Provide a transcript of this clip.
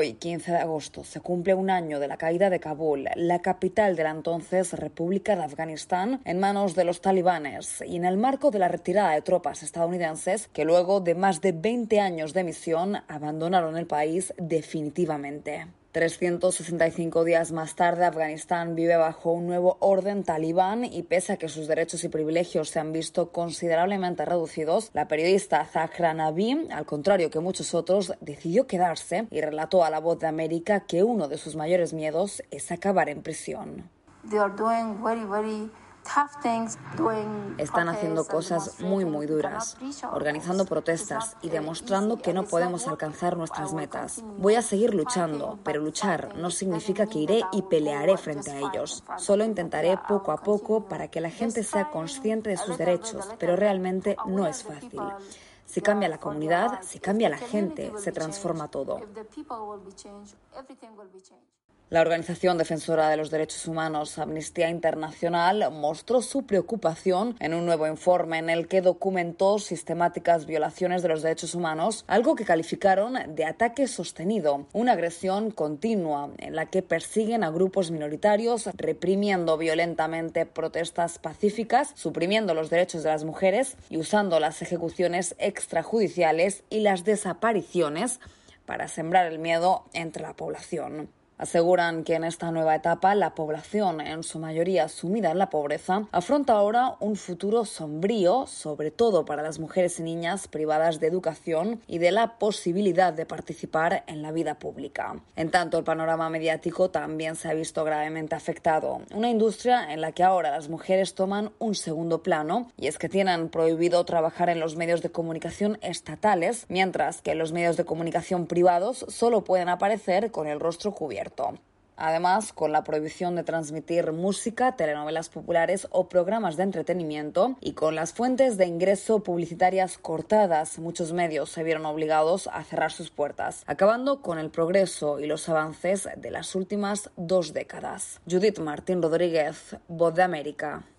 Hoy, 15 de agosto, se cumple un año de la caída de Kabul, la capital de la entonces República de Afganistán, en manos de los talibanes, y en el marco de la retirada de tropas estadounidenses que luego de más de 20 años de misión abandonaron el país definitivamente. 365 días más tarde, Afganistán vive bajo un nuevo orden talibán y pese a que sus derechos y privilegios se han visto considerablemente reducidos, la periodista Zahra Nabi, al contrario que muchos otros, decidió quedarse y relató a La Voz de América que uno de sus mayores miedos es acabar en prisión. Están haciendo cosas muy duras, organizando protestas y demostrando que no podemos alcanzar nuestras metas. Voy a seguir luchando, pero luchar no significa que iré y pelearé frente a ellos. Solo intentaré poco a poco para que la gente sea consciente de sus derechos, pero realmente no es fácil. Si cambia la comunidad, si cambia la gente, se transforma todo. La organización defensora de los derechos humanos Amnistía Internacional mostró su preocupación en un nuevo informe en el que documentó sistemáticas violaciones de los derechos humanos, algo que calificaron de ataque sostenido, una agresión continua en la que persiguen a grupos minoritarios, reprimiendo violentamente protestas pacíficas, suprimiendo los derechos de las mujeres y usando las ejecuciones extrajudiciales y las desapariciones para sembrar el miedo entre la población. Aseguran que en esta nueva etapa la población, en su mayoría sumida en la pobreza, afronta ahora un futuro sombrío, sobre todo para las mujeres y niñas privadas de educación y de la posibilidad de participar en la vida pública. En tanto, el panorama mediático también se ha visto gravemente afectado. Una industria en la que ahora las mujeres toman un segundo plano, y es que tienen prohibido trabajar en los medios de comunicación estatales, mientras que en los medios de comunicación privados solo pueden aparecer con el rostro cubierto. Además, con la prohibición de transmitir música, telenovelas populares o programas de entretenimiento y con las fuentes de ingreso publicitarias cortadas, muchos medios se vieron obligados a cerrar sus puertas, acabando con el progreso y los avances de las últimas 2 décadas. Judith Martín Rodríguez, Voz de América.